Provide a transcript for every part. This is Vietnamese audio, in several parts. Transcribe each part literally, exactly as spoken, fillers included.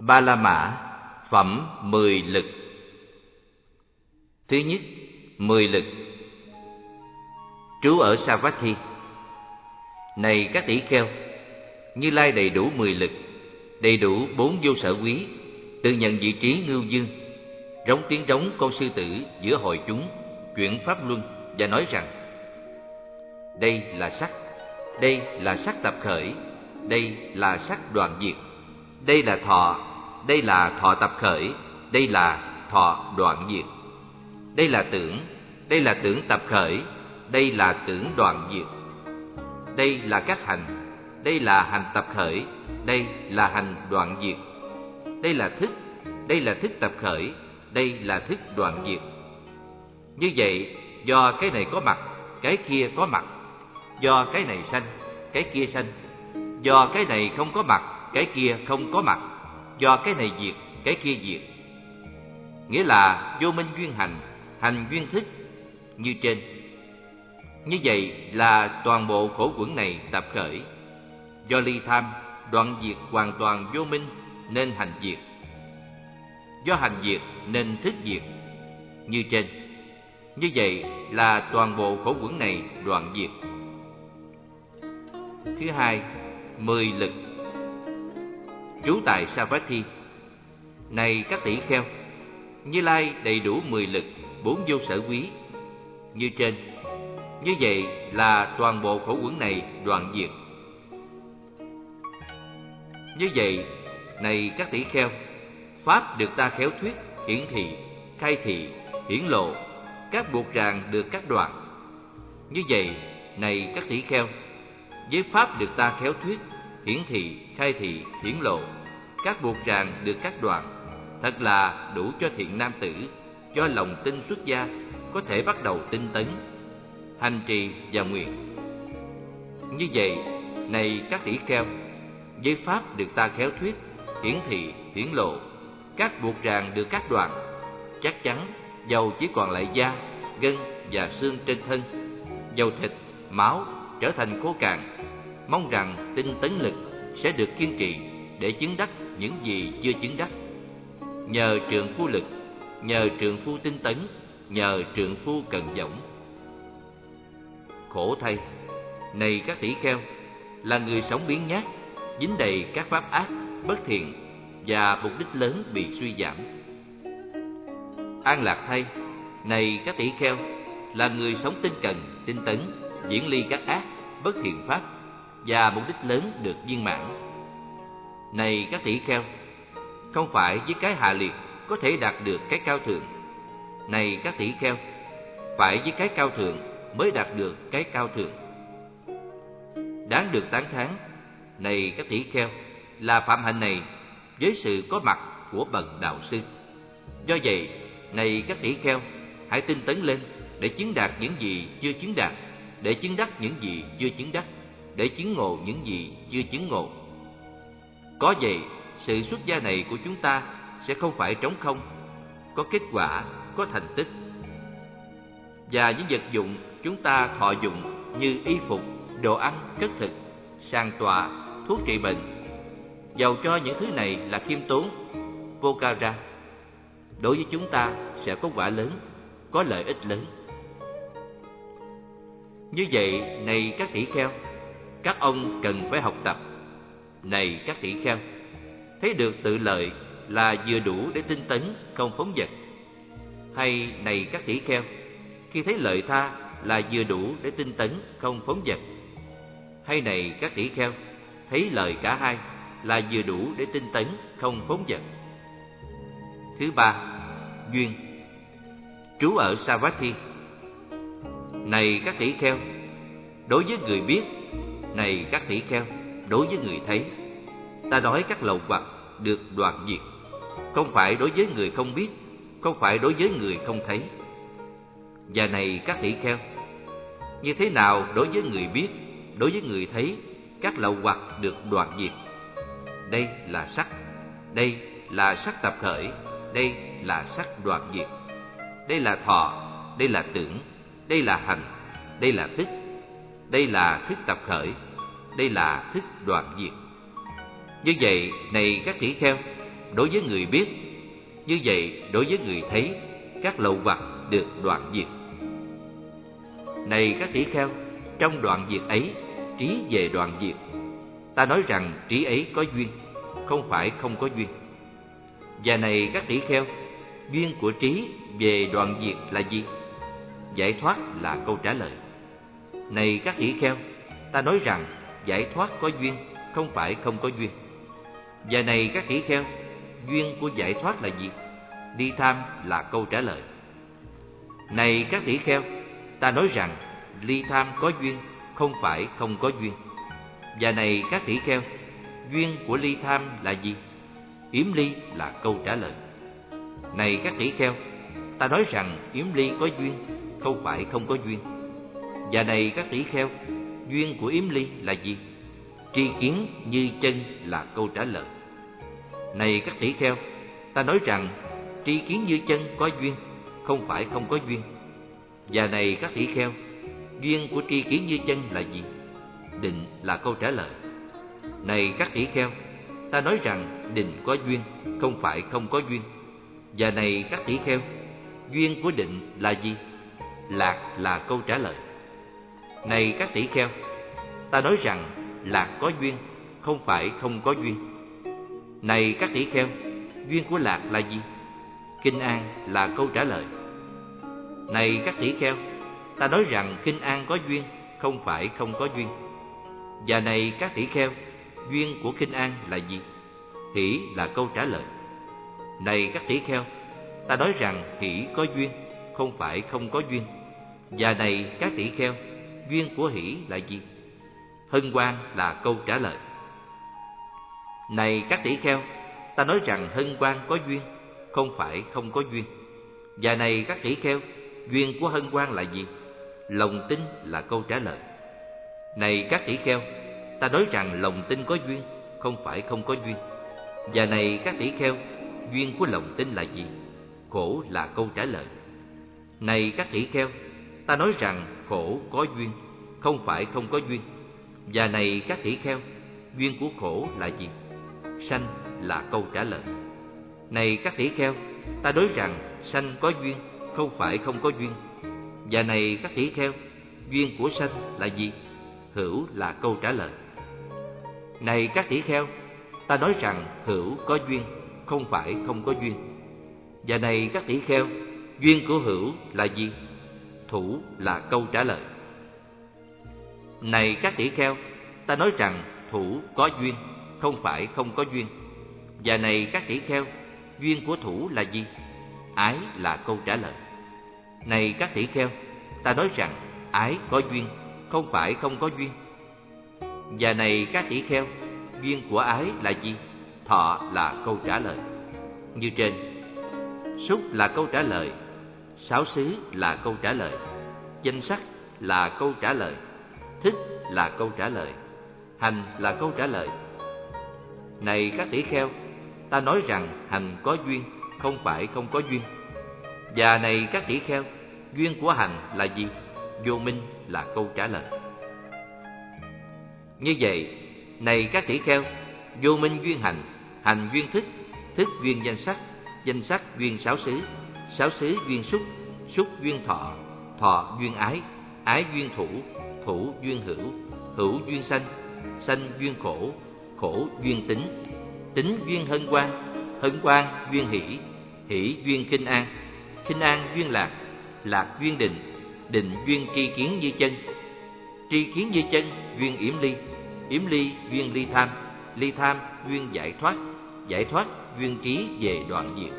Ba La Mã, phẩm mười lực. Thứ nhất, mười lực. Trú ở Savatthi. Này các tỷ kheo, Như Lai đầy đủ mười lực, đầy đủ bốn vô sở quý, tự nhận vị trí ngưu dương, rống tiếng rống con sư tử giữa hội chúng, chuyển pháp luân và nói rằng: đây là sắc, đây là sắc tập khởi, đây là sắc đoạn diệt, đây là thọ, đây là thọ tập khởi, đây là thọ đoạn diệt, đây là tưởng, đây là tưởng tập khởi, đây là tưởng đoạn diệt, đây là các hành, đây là hành tập khởi, đây là hành đoạn diệt, đây là thức, đây là thức tập khởi, đây là thức đoạn diệt. Như vậy, do cái này có mặt, cái kia có mặt, do cái này sanh, cái kia sanh, do cái này không có mặt, cái kia không có mặt, do cái này diệt, cái kia diệt. Nghĩa là vô minh duyên hành, hành duyên thức như trên. Như vậy là toàn bộ khổ quẩn này tập khởi. Do ly tham, đoạn diệt hoàn toàn vô minh nên hành diệt. Do hành diệt nên thức diệt như trên. Như vậy là toàn bộ khổ quẩn này đoạn diệt. Thứ hai, mười lực. Trú tại Savatthi. Này các tỷ kheo, Như Lai đầy đủ mười lực, bốn vô sở quý như trên. Như vậy là toàn bộ khổ quẩn này đoạn diệt. Như vậy, này các tỷ kheo, pháp được ta khéo thuyết, hiển thị, khai thị, hiển lộ, các buộc ràng được cắt đoạn. Như vậy, này các tỷ kheo, với pháp được ta khéo thuyết, hiển thị, khai thị, hiển lộ, các buộc ràng được cắt đoạn, thật là đủ cho thiện nam tử do lòng tin xuất gia có thể bắt đầu tinh tấn, hành trì và nguyện. Như vậy, này các tỷ kheo, với pháp được ta khéo thuyết, hiển thị, hiển lộ, các buộc ràng được cắt đoạn, chắc chắn dầu chỉ còn lại da, gân và xương trên thân, dầu thịt, máu trở thành khô cạn, mong rằng tinh tấn lực sẽ được kiên trì để chứng đắc những gì chưa chứng đắc. Nhờ trượng phu lực, nhờ trượng phu tinh tấn, nhờ trượng phu cần dõng. Khổ thay, này các tỷ kheo, là người sống biếng nhác, dính đầy các pháp ác, bất thiện và mục đích lớn bị suy giảm. An lạc thay, này các tỷ kheo, là người sống tinh cần, tinh tấn, diễn ly các ác, bất thiện pháp và mục đích lớn được viên mãn. Này các tỷ kheo, không phải với cái hạ liệt có thể đạt được cái cao thượng. Này các tỷ kheo, phải với cái cao thượng mới đạt được cái cao thượng. Đáng được tán thán, này các tỷ kheo, là phạm hạnh này với sự có mặt của bậc đạo sư. Do vậy, này các tỷ kheo, hãy tinh tấn lên để chứng đạt những gì chưa chứng đạt, để chứng đắc những gì chưa chứng đắc, để chứng ngộ những gì chưa chứng ngộ. Có vậy, sự xuất gia này của chúng ta sẽ không phải trống không, có kết quả, có thành tích. Và những vật dụng chúng ta thọ dụng như y phục, đồ ăn, cất thực, sàng tọa, thuốc trị bệnh, dầu cho những thứ này là khiêm tốn, vô cao ra, đối với chúng ta sẽ có quả lớn, có lợi ích lớn. Như vậy, này các tỷ kheo, các ông cần phải học tập. Này các tỷ kheo, thấy được tự lợi là vừa đủ để tinh tấn, không phóng dật. Hay này các tỷ kheo, khi thấy lợi tha là vừa đủ để tinh tấn, không phóng dật. Hay này các tỷ kheo, thấy lợi cả hai là vừa đủ để tinh tấn, không phóng dật. Thứ ba, duyên. Trú ở Savatthi. Này các tỷ kheo, đối với người biết, này các tỷ kheo, đối với người thấy, ta nói các lậu hoặc được đoạn diệt, không phải đối với người không biết, không phải đối với người không thấy. Và này các tỷ kheo, như thế nào đối với người biết, đối với người thấy, các lậu hoặc được đoạn diệt? Đây là sắc, đây là sắc tập khởi, đây là sắc đoạn diệt, đây là thọ, đây là tưởng, đây là hành, đây là thức, đây là thức tập khởi, đây là thức đoạn diệt. Như vậy, này các tỷ kheo, đối với người biết. Như vậy, đối với người thấy, các lậu hoặc được đoạn diệt. Này các tỷ kheo, trong đoạn diệt ấy, trí về đoạn diệt. Ta nói rằng trí ấy có duyên, không phải không có duyên. Và này các tỷ kheo, duyên của trí về đoạn diệt là gì? Giải thoát là câu trả lời. Này các tỷ kheo, ta nói rằng giải thoát có duyên, không phải không có duyên. Và này các tỷ kheo, duyên của giải thoát là gì? Ly tham là câu trả lời. Này các tỷ kheo, ta nói rằng ly tham có duyên, không phải không có duyên. Và này các tỷ kheo, duyên của ly tham là gì? Yếm ly là câu trả lời. Này các tỷ kheo, ta nói rằng yếm ly có duyên, không phải không có duyên. Và này các tỷ kheo, duyên của yếm ly là gì? Tri kiến như chân là câu trả lời. Này các tỷ kheo, ta nói rằng tri kiến như chân có duyên, không phải không có duyên. Và này các tỷ kheo, duyên của tri kiến như chân là gì? Định là câu trả lời. Này các tỷ kheo, ta nói rằng định có duyên, không phải không có duyên. Và này các tỷ kheo, duyên của định là gì? Lạc là câu trả lời. Này các tỷ kheo, ta nói rằng lạc có duyên, không phải không có duyên. Này các tỷ kheo, duyên của lạc là gì? Kinh an là câu trả lời. Này các tỷ kheo, ta nói rằng kinh an có duyên, không phải không có duyên. Và này các tỷ kheo, duyên của kinh an là gì? Hỷ là câu trả lời. Này các tỷ kheo, ta nói rằng hỷ có duyên, không phải không có duyên. Và này các tỷ kheo, duyên của hỷ là gì? Hân hoan là câu trả lời. Này các tỷ kheo, ta nói rằng hân hoan có duyên, không phải không có duyên. Và này các tỷ kheo, duyên của hân hoan là gì? Lòng tin là câu trả lời. Này các tỷ kheo, ta nói rằng lòng tin có duyên, không phải không có duyên. Và này các tỷ kheo, duyên của lòng tin là gì? Khổ là câu trả lời. Này các tỷ kheo, ta nói rằng khổ có duyên, không phải không có duyên. Và này các tỷ kheo, duyên của khổ là gì? Sanh là câu trả lời. Này các tỷ kheo, ta nói rằng sanh có duyên, không phải không có duyên. Và này các tỷ kheo, duyên của sanh là gì? Hữu là câu trả lời. Này các tỷ kheo, ta nói rằng hữu có duyên, không phải không có duyên. Và này các tỷ kheo, duyên của hữu là gì? Thủ là câu trả lời. Này các tỷ kheo, ta nói rằng thủ có duyên, không phải không có duyên. Và này các tỷ kheo, duyên của thủ là gì? Ái là câu trả lời. Này các tỷ kheo, ta nói rằng ái có duyên, không phải không có duyên. Và này các tỷ kheo, duyên của ái là gì? Thọ là câu trả lời. Như trên, xúc là câu trả lời, sáu xứ là câu trả lời, danh sắc là câu trả lời, thích là câu trả lời, hành là câu trả lời. Này các tỷ kheo, ta nói rằng hành có duyên, không phải không có duyên. Và này các tỷ kheo, duyên của hành là gì? Vô minh là câu trả lời. Như vậy, này các tỷ kheo, vô minh duyên hành, hành duyên thức, thức duyên danh sắc, danh sắc duyên sáu xứ, sáu xứ duyên xúc, xúc duyên thọ, thọ duyên ái, ái duyên thủ, thủ duyên hữu, hữu duyên sanh, sanh duyên khổ, khổ duyên tính, tính duyên hân hoan, hân hoan duyên hỷ, hỷ duyên khinh an, khinh an duyên lạc, lạc duyên định, định duyên tri kiến như chân, tri kiến như chân duyên yểm ly, yểm ly duyên ly tham, ly tham duyên giải thoát, giải thoát duyên trí về đoạn diệt.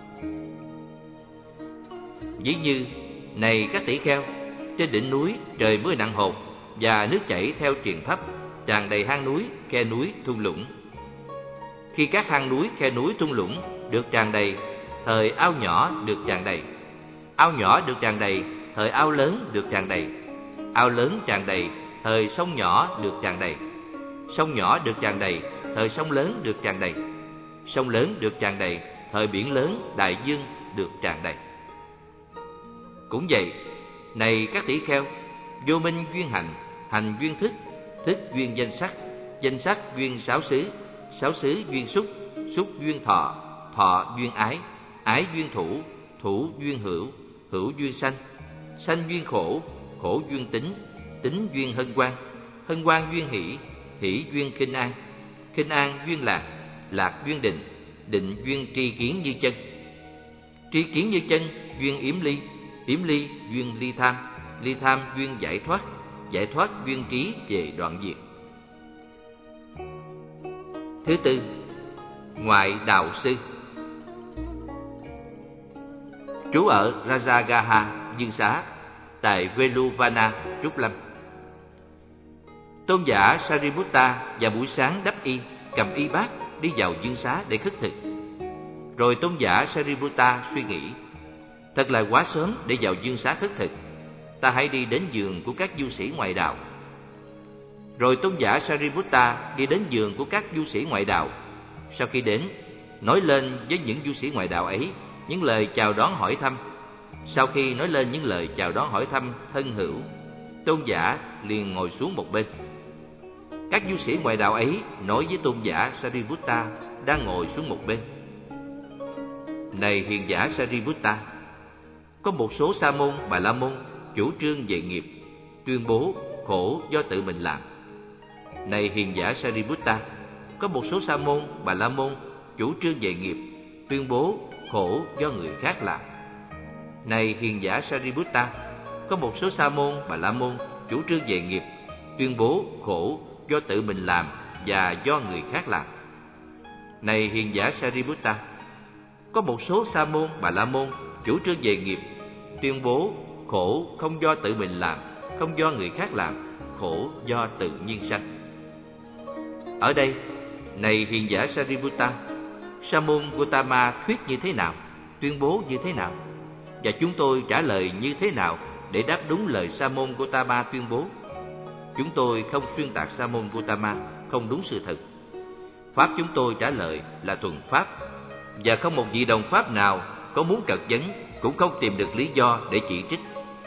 Ví như, này các tỷ kheo, trên đỉnh núi trời mưa nặng hột và nước chảy theo triền thấp, tràn đầy hang núi, khe núi, thung lũng. Khi các hang núi, khe núi, thung lũng được tràn đầy, thời ao nhỏ được tràn đầy. Ao nhỏ được tràn đầy, thời ao lớn được tràn đầy. Ao lớn tràn đầy, thời sông nhỏ được tràn đầy. Sông nhỏ được tràn đầy, thời sông lớn được tràn đầy. Sông lớn được tràn đầy, thời biển lớn, đại dương được tràn đầy. Cũng vậy, này các tỷ kheo, vô minh duyên hành, hành duyên thức, thức duyên danh sắc, danh sắc duyên sáu xứ, sáu xứ duyên xúc, xúc duyên thọ, thọ duyên ái, ái duyên thủ, thủ duyên hữu, hữu duyên sanh, sanh duyên khổ, khổ duyên tính, tính duyên hân hoan, hân hoan duyên hỷ, hỷ duyên khinh an, khinh an duyên lạc, lạc duyên định, định duyên tri kiến như chân, tri kiến như chân duyên yếm ly, yếm ly duyên ly tham, ly tham duyên giải thoát, giải thoát duyên trí về đoạn diệt. Thứ tư, ngoại đạo sư. Trú ở Rajagaha, Dương Xá, tại Veluvana, Trúc Lâm. Tôn giả Sariputta vào buổi sáng đắp y, cầm y bát đi vào Dương Xá để khất thực. Rồi tôn giả Sariputta suy nghĩ, thật là quá sớm để vào Dương Xá khất thực, ta hãy đi đến giường của các du sĩ ngoại đạo. Rồi tôn giả Sariputta đi đến giường của các du sĩ ngoại đạo. Sau khi đến, nói lên với những du sĩ ngoại đạo ấy những lời chào đón hỏi thăm. Sau khi nói lên những lời chào đón hỏi thăm thân hữu, tôn giả liền ngồi xuống một bên. Các du sĩ ngoại đạo ấy nói với tôn giả Sariputta đang ngồi xuống một bên: Này hiền giả Sariputta, có một số sa môn Bà La Môn chủ trương về nghiệp, tuyên bố khổ do tự mình làm. Này hiền giả Sariputta, có một số sa môn Bà La Môn chủ trương về nghiệp, tuyên bố khổ do người khác làm. Này hiền giả Sariputta, có một số sa môn Bà La Môn chủ trương về nghiệp, tuyên bố khổ do tự mình làm và do người khác làm. Này hiền giả Sariputta, có một số sa môn Bà La Môn chủ trương về nghiệp, tuyên bố khổ không do tự mình làm, không do người khác làm, khổ do tự nhiên sanh. Ở đây, này hiền giả Sariputta, sa môn Gotama thuyết như thế nào, tuyên bố như thế nào, và chúng tôi trả lời như thế nào để đáp đúng lời sa môn Gotama tuyên bố? Chúng tôi không xuyên tạc sa môn Gotama không đúng sự thật. Pháp chúng tôi trả lời là thuần pháp, và không một vị đồng pháp nào có muốn cật vấn cũng không tìm được lý do để chỉ trích.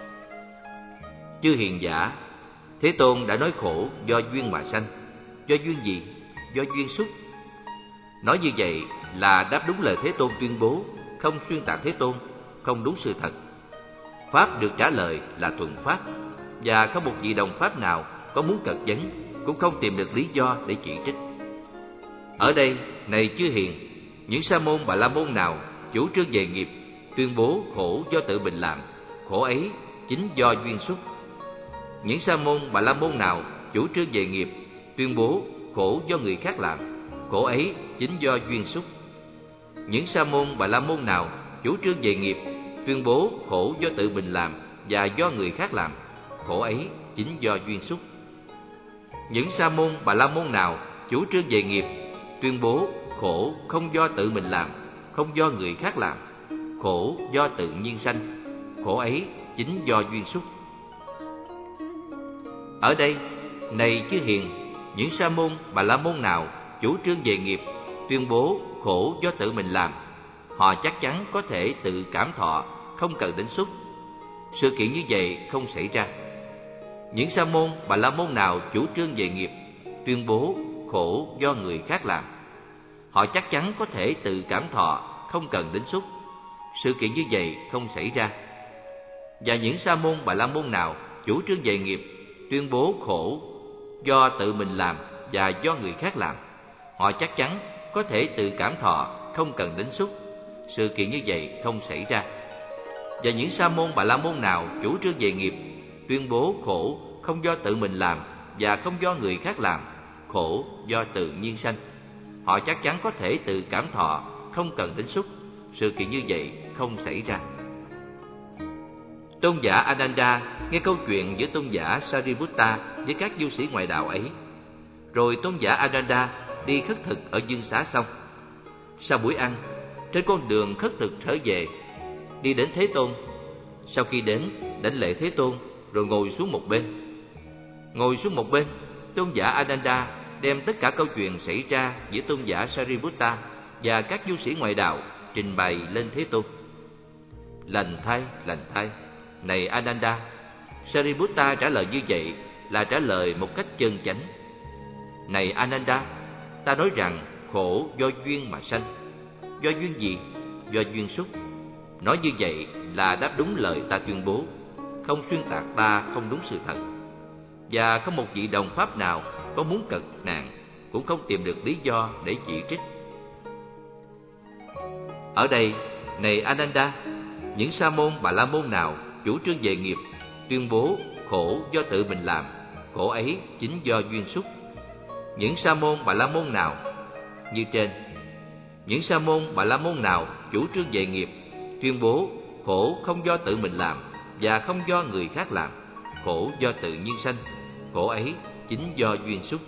Chư hiền giả, Thế Tôn đã nói khổ do duyên mà sanh. Do duyên gì? Do duyên xúc. Nói như vậy là đáp đúng lời Thế Tôn tuyên bố, không xuyên tạc Thế Tôn, không đúng sự thật. Pháp được trả lời là thuần pháp, và không một vị đồng pháp nào có muốn cật vấn cũng không tìm được lý do để chỉ trích. Ở đây, này chư hiền, những sa môn Bà La Môn nào chủ trương về nghiệp, tuyên bố khổ do tự mình làm, khổ ấy chính do duyên xúc. Những sa môn Bà La Môn nào chủ trương về nghiệp, tuyên bố khổ do người khác làm, khổ ấy chính do duyên xúc. Những sa môn Bà La Môn nào chủ trương về nghiệp, tuyên bố khổ do tự mình làm và do người khác làm, khổ ấy chính do duyên xúc. Những sa môn Bà La Môn nào chủ trương về nghiệp, tuyên bố khổ không do tự mình làm, không do người khác làm, khổ do tự nhiên sanh, khổ ấy chính do duyên xúc. Ở đây, này chư hiền, những sa môn Bà La Môn nào chủ trương về nghiệp, tuyên bố khổ do tự mình làm, họ chắc chắn có thể tự cảm thọ, không cần đến xúc. Sự kiện như vậy không xảy ra. Những sa môn Bà La Môn nào chủ trương về nghiệp, tuyên bố khổ do người khác làm, họ chắc chắn có thể tự cảm thọ, không cần đến xúc. Sự kiện như vậy không xảy ra. Và những sa môn Bà La Môn nào chủ trương về nghiệp, tuyên bố khổ do tự mình làm và do người khác làm, họ chắc chắn có thể tự cảm thọ, không cần đến xúc. Sự kiện như vậy không xảy ra. Và những sa môn Bà La Môn nào chủ trương về nghiệp, tuyên bố khổ không do tự mình làm và không do người khác làm, khổ do tự nhiên sanh, họ chắc chắn có thể tự cảm thọ, không cần đến xúc. Sự kiện như vậy không xảy ra. Tôn giả Ananda nghe câu chuyện giữa tôn giả Sariputta với các du sĩ ngoại đạo ấy. Rồi tôn giả Ananda đi khất thực ở Dương Xá xong. Sau buổi ăn, trên con đường khất thực trở về, đi đến Thế Tôn. Sau khi đến, đảnh lễ Thế Tôn, rồi ngồi xuống một bên. Ngồi xuống một bên, tôn giả Ananda đem tất cả câu chuyện xảy ra giữa tôn giả Sariputta và các du sĩ ngoại đạo trình bày lên Thế Tôn. Lành thay, lành thay, này Ananda, Sariputta trả lời như vậy là trả lời một cách chân chánh. Này Ananda, ta nói rằng khổ do duyên mà sanh. Do duyên gì? Do duyên xúc. Nói như vậy là đáp đúng lời ta tuyên bố, không xuyên tạc ta không đúng sự thật. Và không một vị đồng pháp nào có muốn cật nạn cũng không tìm được lý do để chỉ trích. Ở đây, này Ananda, những sa môn Bà La Môn nào chủ trương về nghiệp, tuyên bố khổ do tự mình làm, khổ ấy chính do duyên xúc. Những sa môn Bà La Môn nào như trên. Những sa môn Bà La Môn nào chủ trương về nghiệp, tuyên bố khổ không do tự mình làm và không do người khác làm, khổ do tự nhiên sanh, khổ ấy chính do duyên xúc.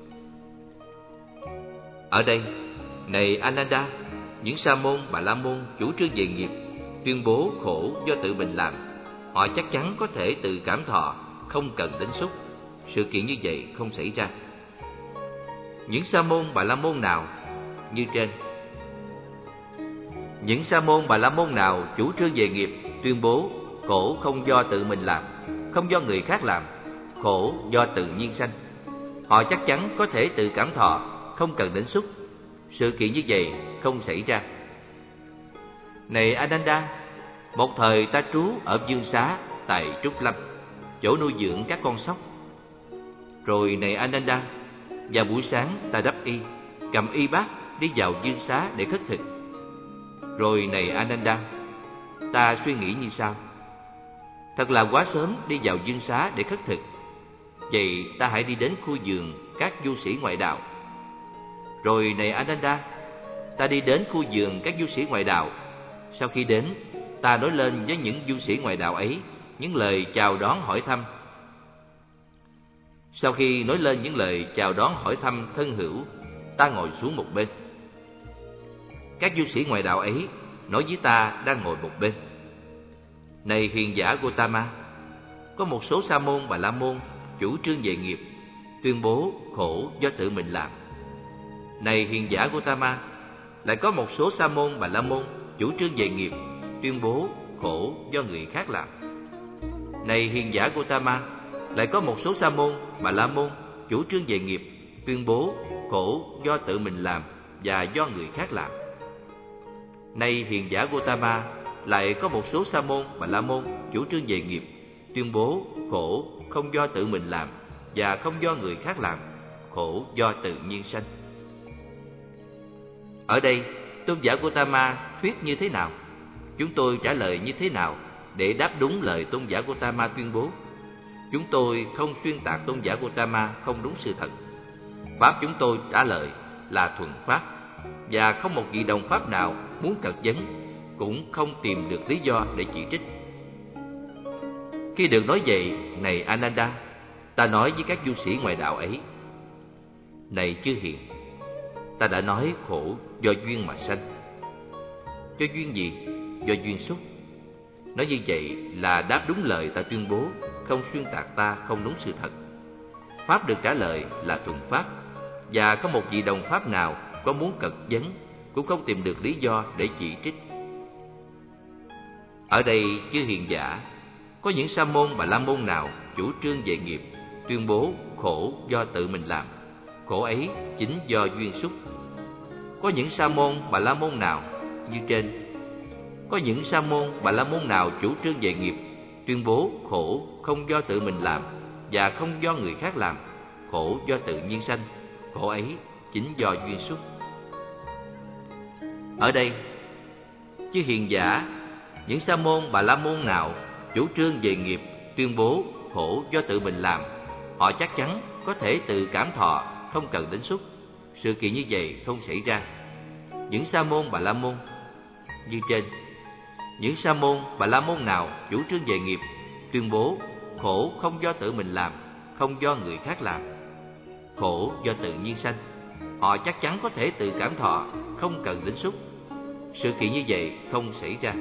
Ở đây, này Ananda, những sa môn Bà La Môn chủ trương về nghiệp, tuyên bố khổ do tự mình làm, họ chắc chắn có thể tự cảm thọ, không cần đến xúc. Sự kiện như vậy không xảy ra. Những sa môn Bà La Môn nào như trên. Những sa môn Bà La Môn nào chủ trương về nghiệp, tuyên bố khổ không do tự mình làm, không do người khác làm, khổ do tự nhiên sanh, họ chắc chắn có thể tự cảm thọ, không cần đến xúc. Sự kiện như vậy không xảy ra. Này Ananda, một thời ta trú ở Dương Xá tại Trúc Lâm, chỗ nuôi dưỡng các con sóc. Rồi này Ananda, vào buổi sáng ta đắp y, cầm y bát đi vào Dương Xá để khất thực. Rồi này Ananda, ta suy nghĩ như sau: thật là quá sớm đi vào Dương Xá để khất thực. Vậy ta hãy đi đến khu vườn các du sĩ ngoại đạo. Rồi này Ananda, ta đi đến khu vườn các du sĩ ngoại đạo. Sau khi đến, ta nói lên với những du sĩ ngoại đạo ấy những lời chào đón hỏi thăm. Sau khi nói lên những lời chào đón hỏi thăm thân hữu, ta ngồi xuống một bên. Các du sĩ ngoại đạo ấy nói với ta đang ngồi một bên: này hiền giả Gotama, có một số sa môn Bà La Môn chủ trương về nghiệp, tuyên bố khổ do tự mình làm. Này hiền giả Gotama, lại có một số sa môn Bà La Môn chủ trương về nghiệp, tuyên bố khổ do người khác làm. Này hiền giả Gotama, lại có một số sa môn Bà La Môn chủ trương về nghiệp, tuyên bố khổ do tự mình làm và do người khác làm. Này hiền giả Gotama, lại có một số sa môn Bà La Môn chủ trương về nghiệp, tuyên bố khổ không do tự mình làm và không do người khác làm, khổ do tự nhiên sanh. Ở đây, tôn giả Gotama thuyết như thế nào? Chúng tôi trả lời như thế nào để đáp đúng lời tôn giả Gotama tuyên bố? Chúng tôi không xuyên tạc tôn giả Gotama không đúng sự thật. Pháp chúng tôi trả lời là thuần pháp, và không một vị đồng pháp nào muốn cật vấn cũng không tìm được lý do để chỉ trích. Khi được nói vậy, này Ananda, ta nói với các du sĩ ngoại đạo ấy: này chư hiền, ta đã nói khổ do duyên mà sanh. Do duyên gì? Do duyên xúc. Nói như vậy là đáp đúng lời ta tuyên bố, không xuyên tạc ta không đúng sự thật. Pháp được trả lời là thuần pháp, và có một vị đồng pháp nào có muốn cật vấn cũng không tìm được lý do để chỉ trích. Ở đây, chư hiền giả, có những sa môn Bà La Môn nào chủ trương về nghiệp, tuyên bố khổ do tự mình làm, khổ ấy chính do duyên xúc. Có những sa môn Bà La Môn nào như trên. Có những sa môn Bà La Môn nào chủ trương về nghiệp, tuyên bố khổ không do tự mình làm và không do người khác làm, khổ do tự nhiên sanh, khổ ấy chính do duyên xúc. Ở đây, chư hiền giả, những sa môn Bà La Môn nào chủ trương về nghiệp, tuyên bố khổ do tự mình làm, họ chắc chắn có thể tự cảm thọ, không cần đến xúc. Sự kiện như vậy không xảy ra. Những sa môn Bà La Môn như trên. Những sa môn Bà La Môn nào chủ trương về nghiệp, tuyên bố khổ không do tự mình làm, không do người khác làm, khổ do tự nhiên sanh, họ chắc chắn có thể tự cảm thọ, không cần đến xúc. Sự kiện như vậy không xảy ra.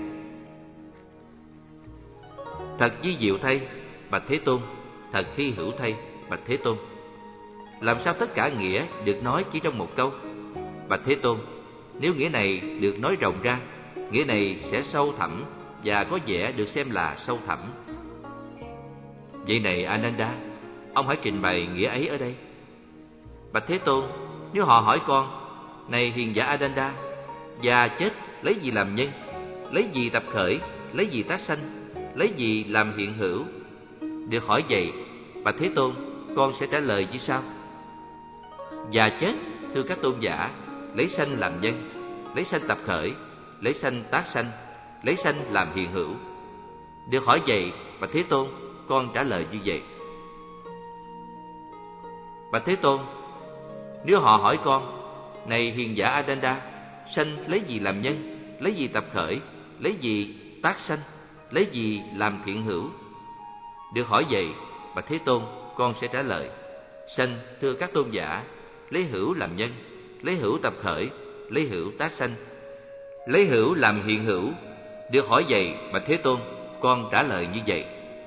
Thật vi diệu thay, bạch Thế Tôn, thật hy hữu thay, bạch Thế Tôn. Làm sao tất cả nghĩa được nói chỉ trong một câu? Bạch Thế Tôn, nếu nghĩa này được nói rộng ra, nghĩa này sẽ sâu thẳm và có vẻ được xem là sâu thẳm. Vậy này Ananda, ông hãy trình bày nghĩa ấy ở đây. Bạch Thế Tôn, nếu họ hỏi con: này hiền giả Ananda, Già chết lấy gì làm nhân? Lấy gì tập khởi? Lấy gì tác sanh? Lấy gì làm hiện hữu? Được hỏi vậy, bạch Thế Tôn, con sẽ trả lời như sau. Già chết, thưa các tôn giả, lấy sanh làm nhân, lấy sanh tập khởi, lấy sanh tác sanh, lấy sanh làm hiện hữu. Được hỏi vậy, bạch Thế Tôn, con trả lời như vậy. Bạch Thế Tôn, nếu họ hỏi con, này hiền giả Ananda, sanh lấy gì làm nhân, lấy gì tập khởi, lấy gì tác sanh, lấy gì làm thiện hữu? Được hỏi vậy, bạch Thế Tôn, con sẽ trả lời. Sanh, thưa các tôn giả, lấy hữu làm nhân, lấy hữu tập khởi, lấy hữu tác sanh, lấy hữu làm hiện hữu. Được hỏi vậy, bạch Thế Tôn, con trả lời như vậy.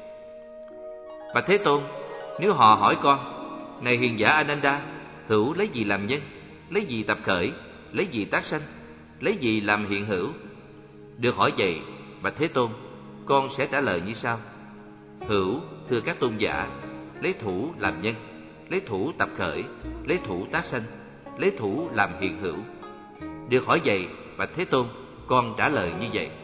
Bạch Thế Tôn, nếu họ hỏi con, này hiền giả Ananda, hữu lấy gì làm nhân, lấy gì tập khởi, lấy gì tác sanh, lấy gì làm hiện hữu? Được hỏi vậy, bạch Thế Tôn, con sẽ trả lời như sau. Hữu, thưa các tôn giả, lấy thủ làm nhân, lấy thủ tập khởi, lấy thủ tác sanh, lấy thủ làm hiện hữu. Được hỏi vậy, bạch Thế Tôn, con trả lời như vậy.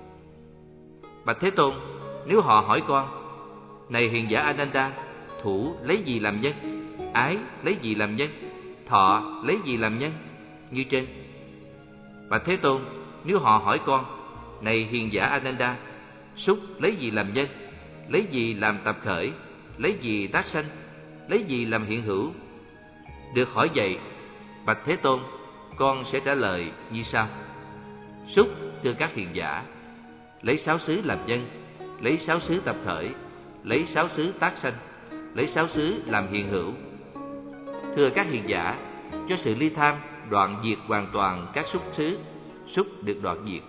Bạch Thế Tôn, nếu họ hỏi con, này hiền giả Ananda, thủ lấy gì làm nhân, ái lấy gì làm nhân, thọ lấy gì làm nhân, như trên. Bạch Thế Tôn, nếu họ hỏi con, này hiền giả Ananda, xúc lấy gì làm nhân, lấy gì làm tập khởi, lấy gì tác sanh, lấy gì làm hiện hữu? Được hỏi vậy, bạch Thế Tôn, con sẽ trả lời như sau. Xúc, thưa các hiền giả, lấy sáu xứ làm nhân, lấy sáu xứ tập khởi, lấy sáu xứ tác sanh, lấy sáu xứ làm hiện hữu. Thưa các hiền giả, cho sự ly tham đoạn diệt hoàn toàn các xúc xứ, xúc được đoạn diệt.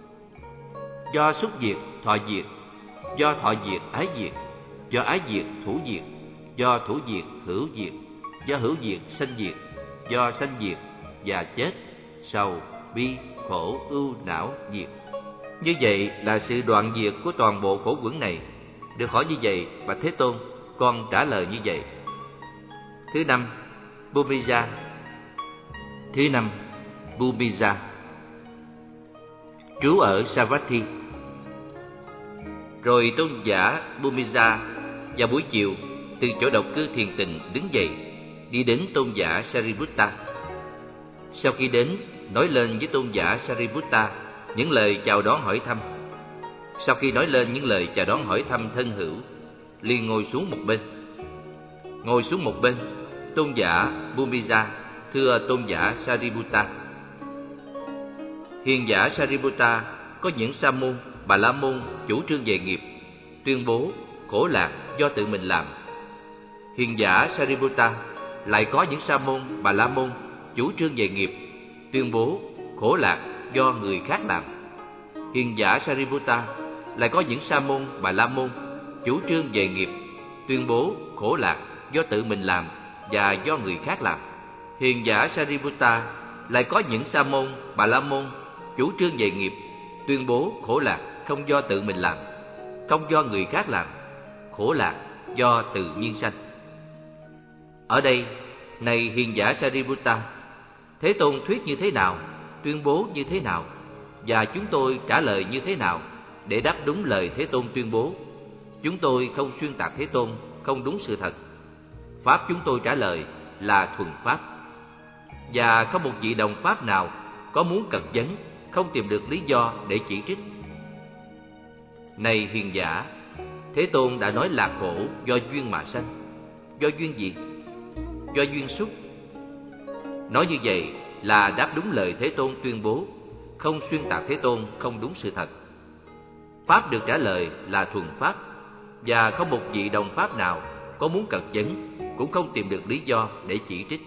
Do xúc diệt, thọ diệt, do thọ diệt, ái diệt, do ái diệt, thủ diệt, do thủ diệt, hữu diệt, do hữu diệt, sanh diệt, do sanh diệt, già chết, sầu, bi, khổ, ưu, não, diệt. Như vậy là sự đoạn diệt của toàn bộ khổ quẩn này. Được hỏi như vậy, bạch Thế Tôn, con trả lời như vậy. Thứ năm, Bhumija. Thứ năm, Bhumija. Trú ở Savatthi. Rồi tôn giả Bhumija vào buổi chiều từ chỗ độc cư thiền tịnh đứng dậy, đi đến tôn giả Sariputta. Sau khi đến, nói lên với tôn giả Sariputta những lời chào đón hỏi thăm. Sau khi nói lên những lời chào đón hỏi thăm thân hữu, liền ngồi xuống một bên. Ngồi xuống một bên, tôn giả Bhumija thưa tôn giả Sariputta. Hiền giả Sariputta, có những sa môn, bà la môn chủ trương về nghiệp, tuyên bố khổ lạc do tự mình làm. Hiền giả Sariputta, lại có những sa môn, bà la môn chủ trương về nghiệp, tuyên bố khổ lạc do người khác làm. Hiền giả Sariputta, lại có những sa môn, bà la môn chủ trương về nghiệp, tuyên bố khổ lạc do tự mình làm và do người khác làm. Hiền giả Sariputta, lại có những sa môn, bà la môn chủ trương về nghiệp, tuyên bố khổ lạc không do tự mình làm, không do người khác làm, khổ lạc do tự nhiên sanh. Ở đây, này hiền giả Sariputta, Thế Tôn thuyết như thế nào, tuyên bố như thế nào, và chúng tôi trả lời như thế nào để đáp đúng lời Thế Tôn tuyên bố? Chúng tôi không xuyên tạc Thế Tôn, không đúng sự thật. Pháp chúng tôi trả lời là thuần Pháp, và không một vị đồng Pháp nào có muốn cật vấn, không tìm được lý do để chỉ trích. Này hiền giả, Thế Tôn đã nói là khổ do duyên mà sanh. Do duyên gì? Do duyên xúc. Nói như vậy là đáp đúng lời Thế Tôn tuyên bố, không xuyên tạc Thế Tôn, không đúng sự thật. Pháp được trả lời là thuần Pháp, và không một vị đồng Pháp nào có muốn cật vấn, cũng không tìm được lý do để chỉ trích.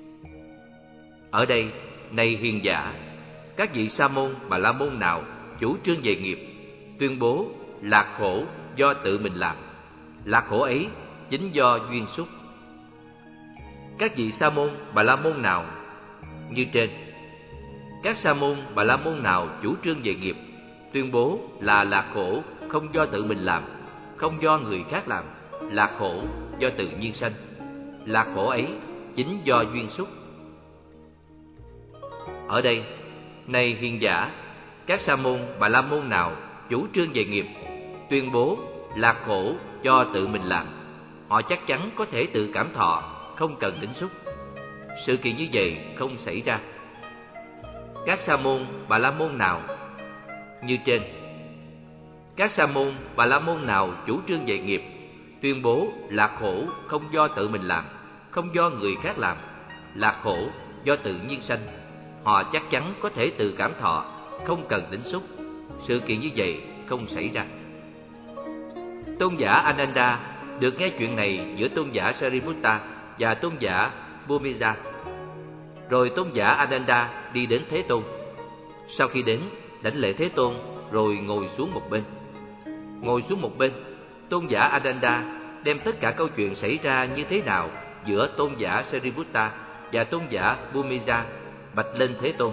Ở đây, này hiền giả, các vị sa môn, bà la môn nào chủ trương về nghiệp, tuyên bố lạc khổ do tự mình làm, lạc khổ ấy chính do duyên xúc. Các vị sa môn, bà la môn nào như trên, các sa môn, bà la môn nào chủ trương về nghiệp, tuyên bố là lạc khổ không do tự mình làm, không do người khác làm, lạc khổ do tự nhiên sanh, lạc khổ ấy chính do duyên xúc. Ở đây, Này hiền giả, các sa môn Bà La Môn nào chủ trương về nghiệp, tuyên bố là khổ do tự mình làm, họ chắc chắn có thể tự cảm thọ, không cần tính xúc. Sự kiện như vậy không xảy ra. Các sa môn Bà La Môn nào như trên. Các sa môn Bà La Môn nào chủ trương về nghiệp, tuyên bố là khổ không do tự mình làm, không do người khác làm, là khổ do tự nhiên sanh, họ chắc chắn có thể tự cảm thọ, không cần tính xúc. Sự kiện như vậy không xảy ra. Tôn giả Ananda được nghe chuyện này giữa tôn giả Sariputta và tôn giả Bhumija. Rồi tôn giả Ananda đi đến Thế Tôn. Sau khi đến, đảnh lễ Thế Tôn rồi ngồi xuống một bên. Ngồi xuống một bên, tôn giả Ananda đem tất cả câu chuyện xảy ra như thế nào giữa tôn giả Sariputta và tôn giả Bhumija bạch lên Thế Tôn.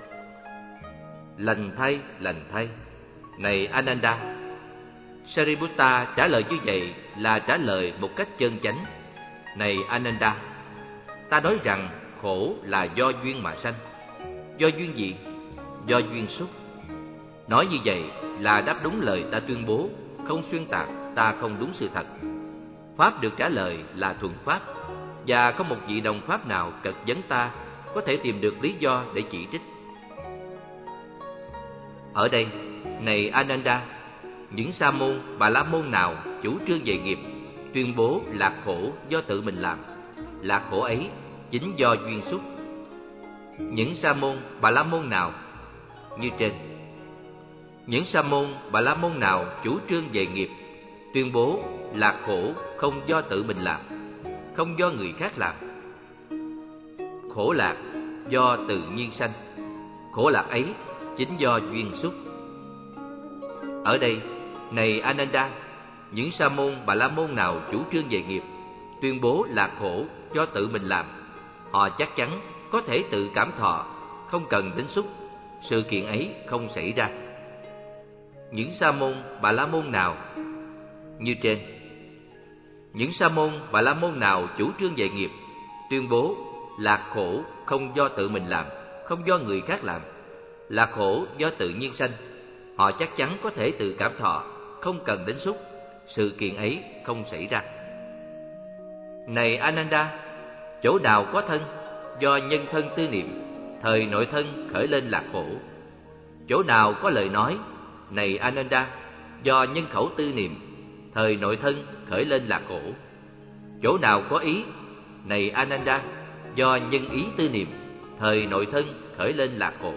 Lành thay, lành thay, này Ananda. Sariputta trả lời như vậy là trả lời một cách chân chánh. Này Ananda, ta nói rằng khổ là do duyên mà sanh. Do duyên gì? Do duyên xúc. Nói như vậy là đáp đúng lời ta tuyên bố, không xuyên tạc, ta không đúng sự thật. Pháp được trả lời là thuần pháp, và không một vị đồng pháp nào cật vấn ta có thể tìm được lý do để chỉ trích. Ở đây, này Ananda, những sa môn Bà La Môn nào chủ trương về nghiệp, tuyên bố là khổ do tự mình làm, là khổ ấy chính do duyên xúc. Những sa môn Bà La Môn nào như trên. Những sa môn Bà La Môn nào chủ trương về nghiệp, tuyên bố là khổ không do tự mình làm, không do người khác làm. Khổ lạc do tự nhiên sanh, khổ lạc ấy chính do duyên xúc. Ở đây, này Ananda, những sa môn Bà La Môn nào chủ trương về nghiệp, tuyên bố là khổ do tự mình làm, họ chắc chắn có thể tự cảm thọ, không cần tính xúc. Sự kiện ấy không xảy ra. Những sa môn Bà La Môn nào như trên. Những sa môn Bà La Môn nào chủ trương về nghiệp, tuyên bố là khổ không do tự mình làm, không do người khác làm, là khổ do tự nhiên sanh, họ chắc chắn có thể tự cảm thọ, không cần đến xúc. Sự kiện ấy không xảy ra. Này Ananda, chỗ nào có thân, do nhân thân tư niệm, thời nội thân khởi lên là khổ. Chỗ nào có lời nói, này Ananda, do nhân khẩu tư niệm, thời nội thân khởi lên là khổ. Chỗ nào có ý, này Ananda, do nhân ý tư niệm, thời nội thân khởi lên là khổ.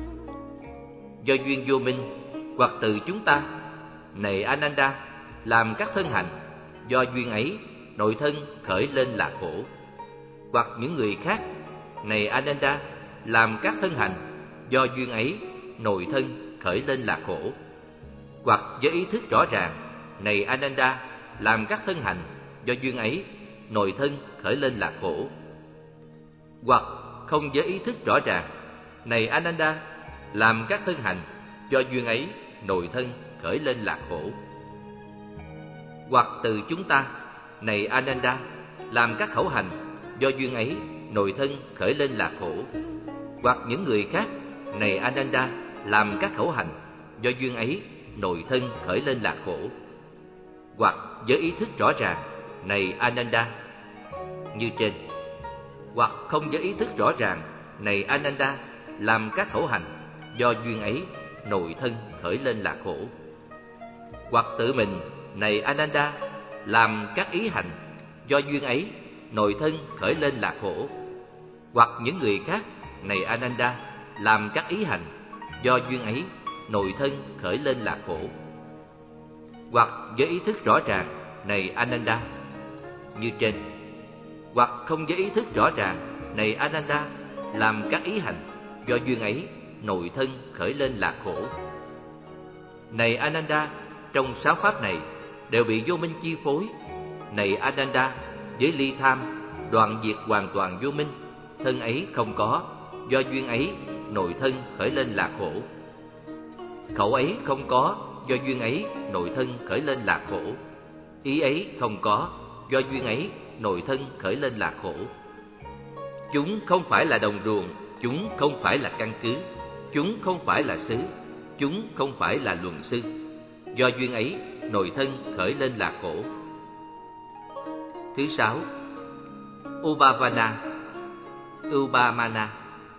Do duyên vô minh, hoặc từ chúng ta, này Ananda, làm các thân hành, do duyên ấy nội thân khởi lên là khổ. Hoặc những người khác, này Ananda, làm các thân hành, do duyên ấy nội thân khởi lên là khổ. Hoặc với ý thức rõ ràng, này Ananda, làm các thân hành, do duyên ấy nội thân khởi lên là khổ. Hoặc không với ý thức rõ ràng, này Ananda, làm các thân hành, do duyên ấy nội thân khởi lên là khổ. Hoặc từ chúng ta, này Ananda, làm các khẩu hành, do duyên ấy nội thân khởi lên là khổ. Hoặc những người khác, này Ananda, làm các khẩu hành, do duyên ấy nội thân khởi lên là khổ. Hoặc với ý thức rõ ràng, này Ananda, như trên. Hoặc không với ý thức rõ ràng, này Ananda, làm các khẩu hành, do duyên ấy nội thân khởi lên là khổ. Hoặc tự mình, này Ananda, làm các ý hành, do duyên ấy nội thân khởi lên là khổ. Hoặc những người khác, này Ananda, làm các ý hành, do duyên ấy nội thân khởi lên là khổ. Hoặc với ý thức rõ ràng, này Ananda, như trên. Hoặc không với ý thức rõ ràng, này Ananda, làm các ý hành, do duyên ấy nội thân khởi lên là khổ. Này Ananda, trong sáu pháp này đều bị vô minh chi phối. Này Ananda, với ly tham đoạn diệt hoàn toàn vô minh, thân ấy không có, do duyên ấy nội thân khởi lên là khổ. Khẩu ấy không có, do duyên ấy nội thân khởi lên là khổ. Ý ấy không có, do duyên ấy nội thân khởi lên là khổ. Chúng không phải là đồng ruộng, chúng không phải là căn cứ. chúng không phải là xứ, chúng không phải là luận sư. Do duyên ấy, nội thân khởi lên là khổ. Thứ sáu, Ubhavana, Ubhamana.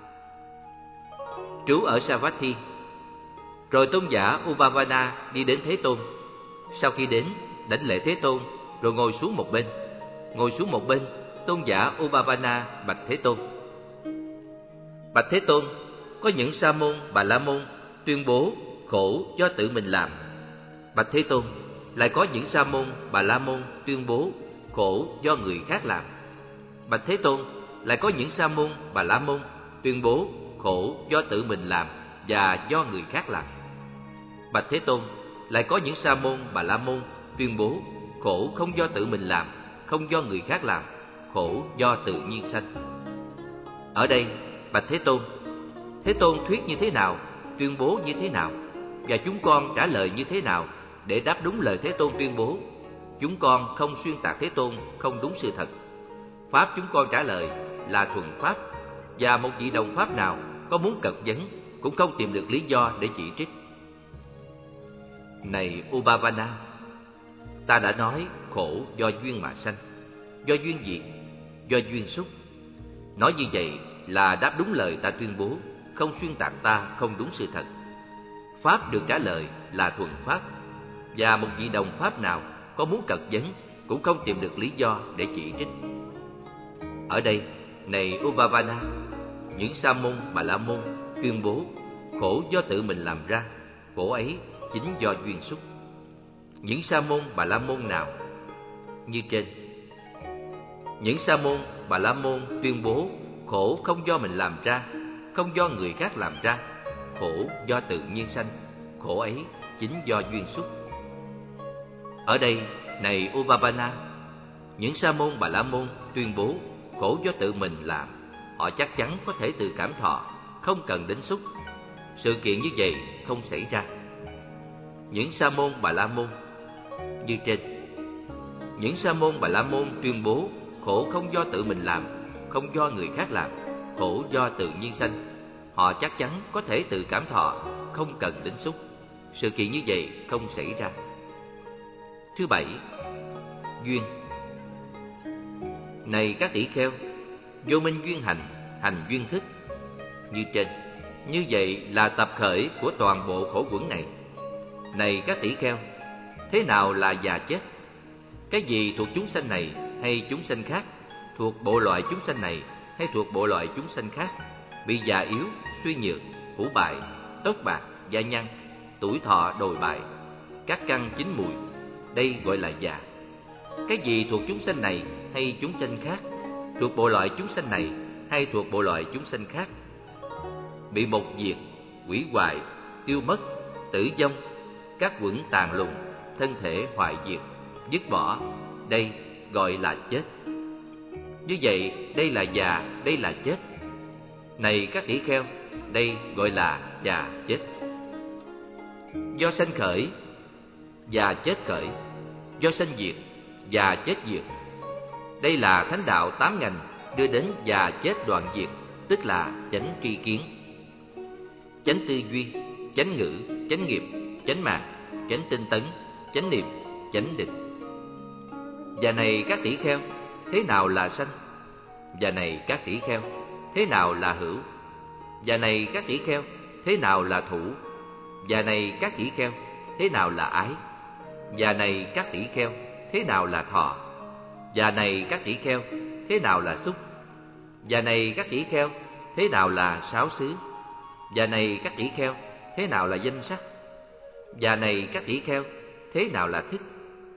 Trú ở Savatthi. Rồi tôn giả Ubhavana đi đến Thế Tôn. Sau khi đến, đảnh lễ Thế Tôn, rồi ngồi xuống một bên. Ngồi xuống một bên, tôn giả Ubhavana bạch Thế Tôn. Bạch Thế Tôn, có những sa môn, bà la môn tuyên bố khổ do tự mình làm. Bạch Thế Tôn, lại có những sa môn, bà la môn tuyên bố khổ do người khác làm. Bạch Thế Tôn, lại có những sa môn, bà la môn tuyên bố khổ do tự mình làm và do người khác làm. Bạch Thế Tôn, lại có những sa môn, bà la môn tuyên bố khổ không do tự mình làm, không do người khác làm, khổ do tự nhiên sanh. Ở đây, bạch Thế Tôn, Thế Tôn thuyết như thế nào, tuyên bố như thế nào, và chúng con trả lời như thế nào để đáp đúng lời Thế Tôn tuyên bố? Chúng con không xuyên tạc Thế Tôn không đúng sự thật. Pháp chúng con trả lời là thuần pháp, và một vị đồng pháp nào có muốn cật vấn cũng không tìm được lý do để chỉ trích. Này Ubhavana, ta đã nói khổ do duyên mà sanh, do duyên diệt, do duyên xúc. Nói như vậy là đáp đúng lời ta tuyên bố, không xuyên tạc ta không đúng sự thật. Pháp được trả lời là thuần pháp, và một vị đồng pháp nào có muốn cật vấn cũng không tìm được lý do để chỉ trích. Ở đây, này Ubhavana, những sa môn, bà la môn tuyên bố khổ do tự mình làm ra, khổ ấy chính do duyên xúc. Những sa môn, bà la môn nào? Như trên. Những sa môn, bà la môn tuyên bố khổ không do mình làm ra, không do người khác làm ra, khổ do tự nhiên sanh, khổ ấy chính do duyên xúc. Ở đây, này Ubhavana, những sa môn, bà la môn tuyên bố khổ do tự mình làm, họ chắc chắn có thể tự cảm thọ, không cần đến xúc. Sự kiện như vậy không xảy ra. Những sa môn, bà la môn như trên. Những sa môn, bà la môn tuyên bố khổ không do tự mình làm, không do người khác làm, khổ do tự nhiên sanh, họ chắc chắn có thể tự cảm thọ, không cần đến xúc. Sự kiện như vậy không xảy ra. Thứ bảy, duyên. Này các tỷ kheo, vô minh duyên hành, hành duyên thức. Như trên. Như vậy là tập khởi của toàn bộ khổ quẩn này. Này các tỷ kheo, thế nào là già chết? Cái gì thuộc chúng sanh này hay chúng sanh khác, thuộc bộ loại chúng sanh này hay thuộc bộ loại chúng sanh khác, bị già yếu, suy nhược, hủ bại, tóc bạc, da nhăn, tuổi thọ đồi bại, các căn chín mùi, đây gọi là già. Cái gì thuộc chúng sanh này hay chúng sanh khác, thuộc bộ loại chúng sanh này hay thuộc bộ loại chúng sanh khác, bị một diệt, hủy hoại, tiêu mất, tử vong, các quẩn tàn lùng, thân thể hoại diệt, dứt bỏ, đây gọi là chết. Như vậy, đây là già, đây là chết. Này các tỷ kheo, đây gọi là già chết. Do sanh khởi, già chết khởi. Do sanh diệt, già chết diệt. Đây là thánh đạo tám ngành đưa đến già chết đoạn diệt, tức là chánh tri kiến, chánh tư duy, chánh ngữ, chánh nghiệp, chánh mạng, chánh tinh tấn, chánh niệm, chánh định. Và này các tỷ kheo, thế nào là sanh? Và này các tỷ kheo, thế nào là hữu? Và này các tỷ kheo, thế nào là thủ? Và này các tỷ kheo, thế nào là ái? Và này các tỷ kheo, thế nào là thọ? Và này các tỷ kheo, thế nào là xúc? Và này các tỷ kheo, thế nào là sáu xứ? Và này các tỷ kheo, thế nào là danh sắc? Và này các tỷ kheo, thế nào là thức?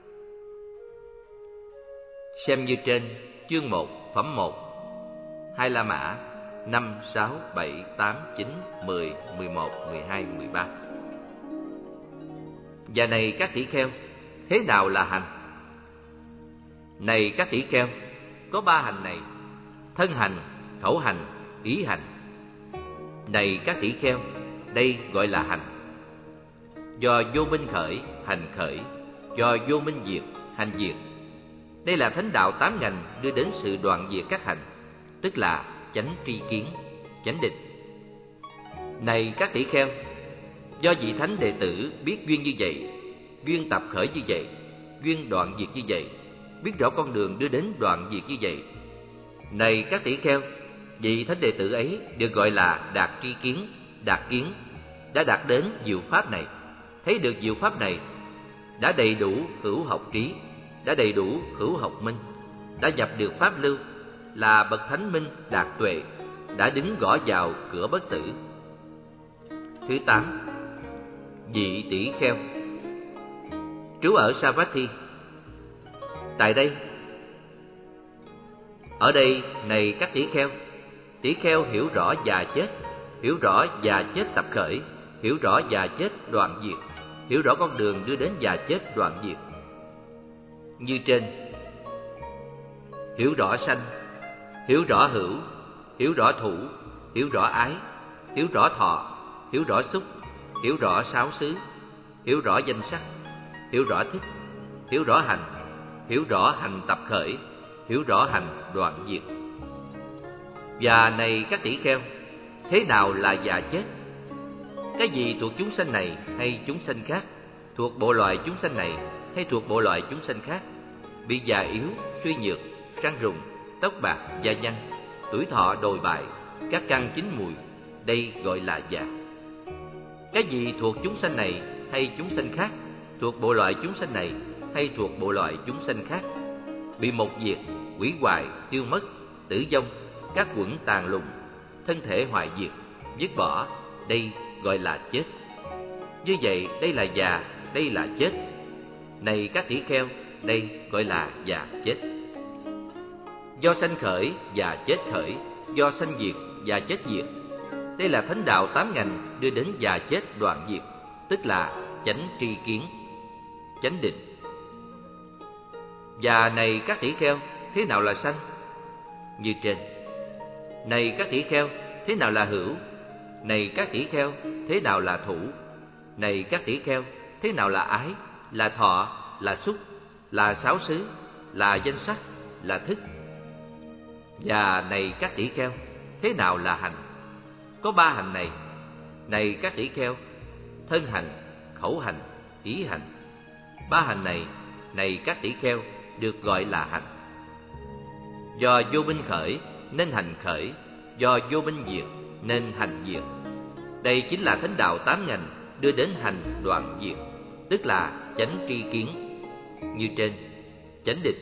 Xem như trên chương một, phẩm một. Hai La Mã năm, sáu, bảy, tám, chín, mười, mười một, mười hai, mười ba. Và này các tỷ kheo, thế nào là hành? Này các tỷ kheo, có ba hành này: thân hành, khẩu hành, ý hành. Này các tỷ kheo, đây gọi là hành. Do vô minh khởi, hành khởi. Do vô minh diệt, hành diệt. Đây là thánh đạo tám ngành đưa đến sự đoạn diệt các hành, tức là chánh tri kiến, chánh định. Này các tỷ kheo, do vị thánh đệ tử biết duyên như vậy, duyên tập khởi như vậy, duyên đoạn diệt như vậy, biết rõ con đường đưa đến đoạn diệt như vậy. Này các tỷ kheo, vị thánh đệ tử ấy được gọi là đạt tri kiến, đạt kiến, đã đạt đến diệu pháp này, thấy được diệu pháp này, đã đầy đủ hữu học trí, đã đầy đủ hữu học minh, đã nhập được pháp lưu, là bậc thánh minh đạt tuệ, đã đứng gõ vào cửa bất tử. Thứ tám, vị tỷ kheo trú ở Savatthi. Tại đây, ở đây này các tỷ kheo, tỷ kheo hiểu rõ già chết, hiểu rõ già chết tập khởi, hiểu rõ già chết đoạn diệt, hiểu rõ con đường đưa đến già chết đoạn diệt. Như trên, hiểu rõ sanh, hiểu rõ hữu, hiểu rõ thủ, hiểu rõ ái, hiểu rõ thọ, hiểu rõ xúc, hiểu rõ sáu xứ, hiểu rõ danh sắc, hiểu rõ thích, hiểu rõ hành, hiểu rõ hành tập khởi, hiểu rõ hành đoạn diệt. Và này các tỷ kheo, thế nào là già chết? Cái gì thuộc chúng sanh này hay chúng sanh khác, thuộc bộ loại chúng sanh này hay thuộc bộ loại chúng sanh khác, bị già yếu, suy nhược, răng rụng, tóc bạc, da nhăn, tuổi thọ đồi bại, các căn chín mùi, đây gọi là già. Cái gì thuộc chúng sanh này hay chúng sanh khác, thuộc bộ loại chúng sanh này hay thuộc bộ loại chúng sanh khác, bị một diệt, hủy hoại, tiêu mất, tử vong, các quẩn tàn lùng, thân thể hoại diệt, dứt bỏ, đây gọi là chết. Như vậy, đây là già, đây là chết. Này các tỷ kheo, đây gọi là già chết. Do sanh khởi, già chết khởi, do sanh diệt, già chết diệt. Đây là thánh đạo tám ngành đưa đến già chết đoạn diệt, tức là chánh tri kiến, chánh định. Và này các tỷ kheo, thế nào là sanh? Như trên. Này các tỷ kheo, thế nào là hữu? Này các tỷ kheo, thế nào là thủ? Này các tỷ kheo, thế nào là ái, là thọ, là xúc, là sáu xứ, là danh sắc, là thức? Và này các tỷ kheo, thế nào là hành? Có ba hành này. Này các tỷ kheo, thân hành, khẩu hành, ý hành. Ba hành này, này các tỷ kheo, được gọi là hành. Do vô minh khởi nên hành khởi, do vô minh diệt nên hành diệt. Đây chính là thánh đạo tám ngành đưa đến hành đoạn diệt, tức là chánh tri kiến. Như trên, chánh định.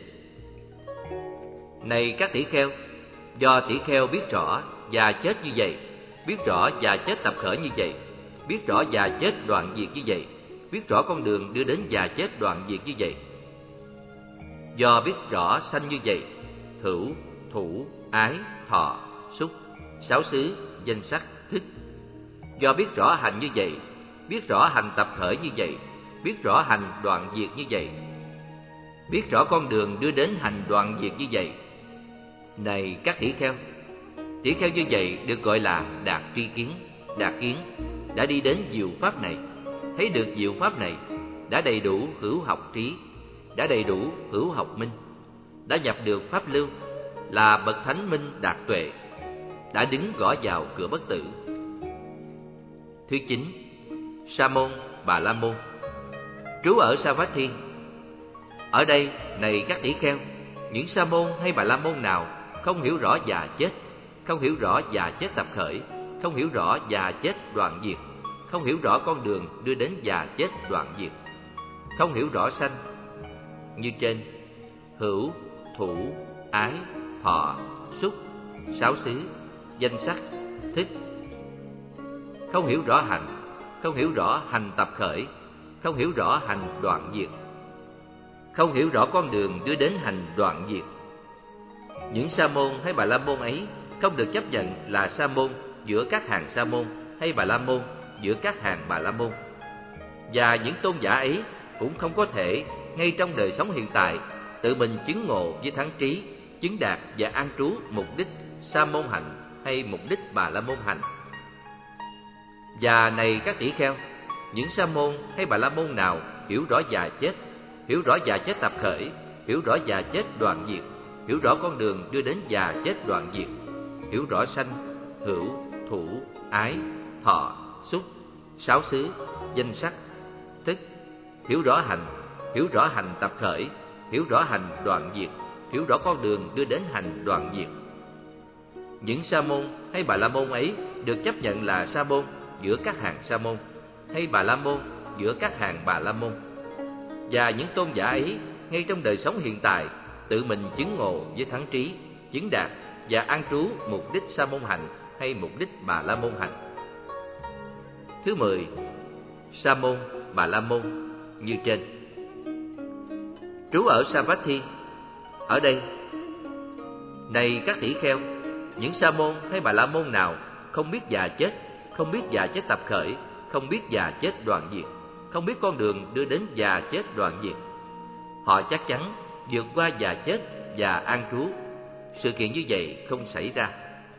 Này các tỷ kheo, do tỷ kheo biết rõ già chết như vậy, biết rõ già chết tập khởi như vậy, biết rõ già chết đoạn diệt như vậy, biết rõ con đường đưa đến già chết đoạn diệt như vậy. Do biết rõ sanh như vậy, hữu, thủ, ái, thọ, xúc, sáu xứ, danh sắc, thức. Do biết rõ hành như vậy, biết rõ hành tập khởi như vậy, biết rõ hành đoạn diệt như vậy, biết rõ con đường đưa đến hành đoạn diệt như vậy. Này các tỷ kheo, tỷ kheo như vậy được gọi là đạt tri kiến, đạt kiến, đã đi đến diệu pháp này, thấy được diệu pháp này, đã đầy đủ hữu học trí, đã đầy đủ hữu học minh, đã nhập được pháp lưu, là bậc thánh minh đạt tuệ, đã đứng gõ vào cửa bất tử. Thứ chín, Sa môn Bà La môn trú ở Savatthi. Ở đây, này các tỷ kheo, những sa môn hay Bà La môn nào không hiểu rõ già chết, không hiểu rõ già chết tập khởi, không hiểu rõ già chết đoạn diệt, không hiểu rõ con đường đưa đến già chết đoạn diệt, không hiểu rõ sanh. Như trên, hữu, thủ, ái, thọ, xúc, sáu xứ, danh sắc, thích. Không hiểu rõ hành, không hiểu rõ hành tập khởi, không hiểu rõ hành đoạn diệt, không hiểu rõ con đường đưa đến hành đoạn diệt. Những sa môn hay Bà La môn ấy không được chấp nhận là sa môn giữa các hàng sa môn hay Bà La môn giữa các hàng Bà La môn. Và những tôn giả ấy cũng không có thể ngay trong đời sống hiện tại tự mình chứng ngộ với thắng trí, chứng đạt và an trú mục đích sa môn hạnh hay mục đích Bà La môn hạnh. Và này các tỷ kheo, những sa môn hay Bà La môn nào hiểu rõ già chết, hiểu rõ già chết tập khởi, hiểu rõ già chết đoạn diệt, hiểu rõ con đường đưa đến già chết đoạn diệt, hiểu rõ sanh, hữu, thủ, ái, thọ, xúc, sáu xứ, danh sắc, thức. Hiểu rõ hành, hiểu rõ hành tập khởi, hiểu rõ hành đoạn diệt, hiểu rõ con đường đưa đến hành đoạn diệt. Những sa môn hay bà la môn ấy được chấp nhận là sa môn giữa các hàng sa môn, hay bà la môn giữa các hàng bà la môn. Và những tôn giả ấy ngay trong đời sống hiện tại tự mình chứng ngộ với thắng trí, chứng đạt và an trú mục đích sa môn hạnh hay mục đích bà la môn hạnh. Thứ mười, sa môn, bà la môn như trên. Trú ở Savatthi. Ở đây, này các tỷ kheo, những sa môn hay bà la môn nào không biết già chết, không biết già chết tập khởi, không biết già chết đoạn diệt, không biết con đường đưa đến già chết đoạn diệt, họ chắc chắn vượt qua già chết và an trú. Sự kiện như vậy không xảy ra.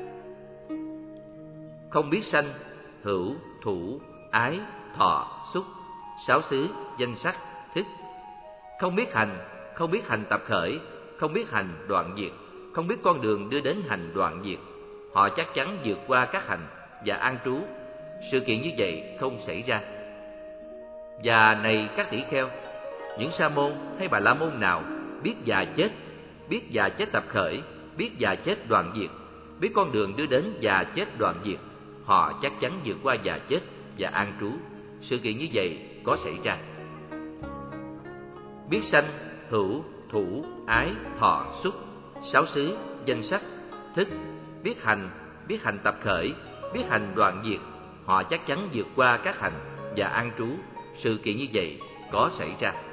Không biết sanh, hữu, thủ, ái, thọ, xúc, sáu xứ, danh sắc, thức. Không biết hành, không biết hành tập khởi, không biết hành đoạn diệt, không biết con đường đưa đến hành đoạn diệt, họ chắc chắn vượt qua các hành và an trú. Sự kiện như vậy không xảy ra. Và này các tỷ kheo, những sa môn hay bà la môn nào biết già chết, biết già chết tập khởi, biết già chết đoạn diệt, biết con đường đưa đến già chết đoạn diệt, họ chắc chắn vượt qua già chết và an trú. Sự kiện như vậy có xảy ra. Biết sanh, hữu, thủ, ái, thọ, xúc, sáu xứ, danh sắc, thức. Biết hành, biết hành tập khởi, biết hành đoạn diệt, họ chắc chắn vượt qua các hành và an trú. Sự kiện như vậy có xảy ra.